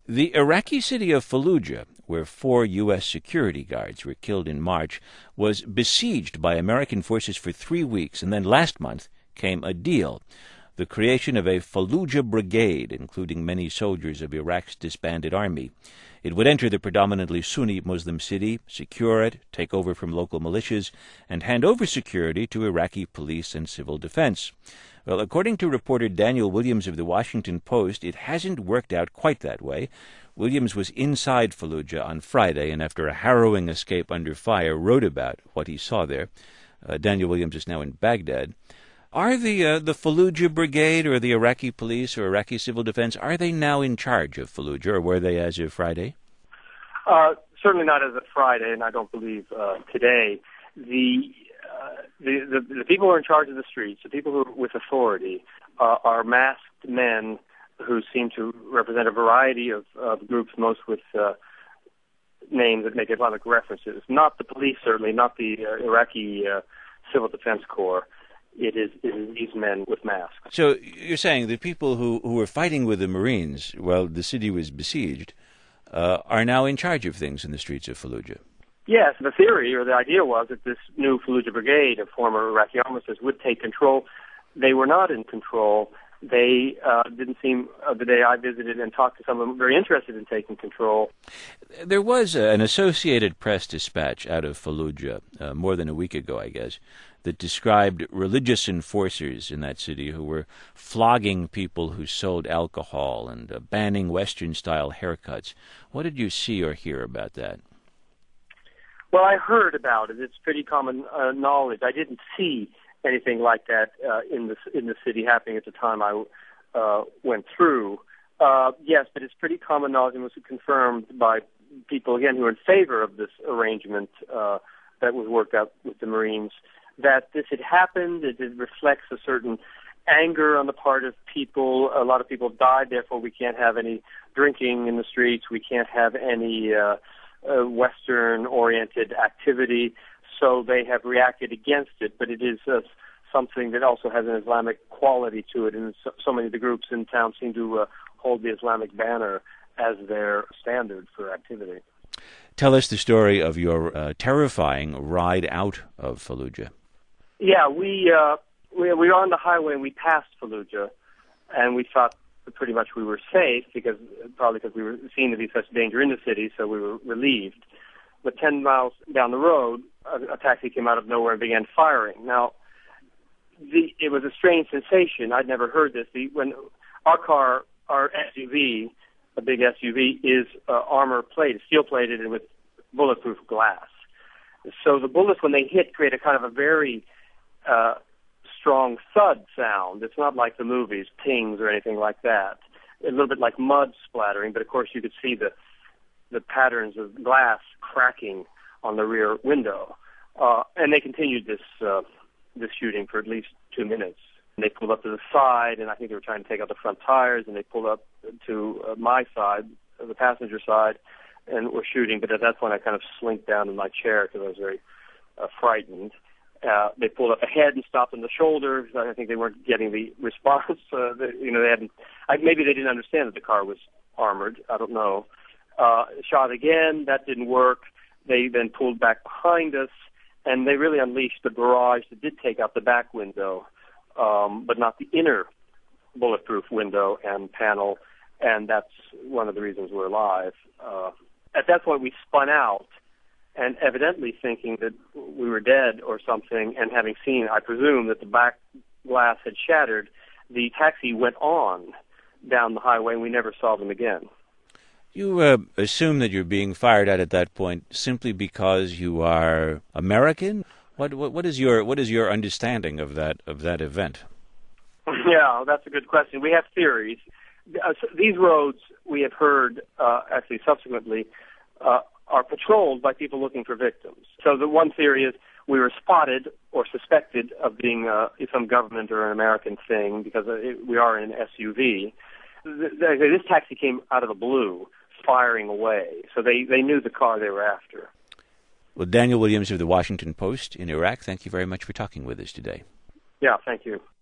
The Iraqi city of Fallujah, where 4 U.S. security guards were killed in March, was besieged by American forces for 3 weeks, and then last month came a deal: the creation of a Fallujah Brigade, including many soldiers of Iraq's disbanded army. It would enter the predominantly Sunni Muslim city, secure it, take over from local militias, and hand over security to Iraqi police and civil defense. Well, according to reporter Daniel Williams of The Washington Post, it hasn't worked out quite that way. Williams was inside Fallujah on Friday, and after a harrowing escape under fire, wrote about what he saw there. Daniel Williams is now in Baghdad. Are the Fallujah Brigade or the Iraqi police or Iraqi civil defense, are they now in charge of Fallujah, or were they as of Friday? Certainly not as of Friday, and I don't believe today. The people who are in charge of the streets, the people who are with authority, are masked men who seem to represent a variety of groups, most with names that make Islamic references. Not the police, certainly, not the Iraqi Civil Defense Corps. It is these men with masks. So you're saying the people who were fighting with the Marines while the city was besieged are now in charge of things in the streets of Fallujah? Yes, the theory or the idea was that this new Fallujah Brigade of former Iraqi armistice would take control. They were not in control. They didn't seem, the day I visited and talked to some of them, very interested in taking control. There was an Associated Press dispatch out of Fallujah more than a week ago, I guess, that described religious enforcers in that city who were flogging people who sold alcohol and banning Western-style haircuts. What did you see or hear about that? Well, I heard about it. It's pretty common knowledge. I didn't see anything like that in the city happening at the time I went through. Yes, but it's pretty common knowledge and was confirmed by people, again, who are in favor of this arrangement that was worked out with the Marines, that this had happened. It reflects a certain anger on the part of people. A lot of people died, therefore we can't have any drinking in the streets. We can't have any Western-oriented activity. So they have reacted against it, but it is something that also has an Islamic quality to it, and so many of the groups in town seem to hold the Islamic banner as their standard for activity. Tell us the story of your terrifying ride out of Fallujah. Yeah, we were on the highway and we passed Fallujah, and we thought pretty much we were safe probably because we were seen to be such danger in the city, so we were relieved. But 10 miles down the road, a taxi came out of nowhere and began firing. Now, it was a strange sensation. I'd never heard this. When our car, our SUV, a big SUV, is armor-plated, steel-plated, and with bulletproof glass. So the bullets, when they hit, create a kind of a very strong thud sound. It's not like the movies, pings or anything like that. A little bit like mud splattering, but of course you could see the patterns of glass cracking on the rear window. And they continued this shooting for at least 2 minutes. And they pulled up to the side, and I think they were trying to take out the front tires, and they pulled up to my side, the passenger side, and were shooting. But at that point I kind of slinked down in my chair because I was very frightened. They pulled up ahead and stopped on the shoulder. I think they weren't getting the response. They hadn't. Maybe they didn't understand that the car was armored. I don't know. Shot again. That didn't work. They then pulled back behind us, and they really unleashed the barrage that did take out the back window, but not the inner bulletproof window and panel. And that's one of the reasons we're alive. At that point, we spun out, and evidently thinking that we were dead or something, and having seen, I presume, that the back glass had shattered, the taxi went on down the highway, and we never saw them again. You assume that you're being fired at that point simply because you are American? What is your understanding of that event? Yeah, that's a good question. We have theories. These roads, we have heard, actually subsequently, are patrolled by people looking for victims. So the one theory is we were spotted or suspected of being some government or an American thing because we are in an SUV. This taxi came out of the blue, firing away. So they knew the car they were after. Well, Daniel Williams of The Washington Post in Iraq, thank you very much for talking with us today. Yeah, thank you.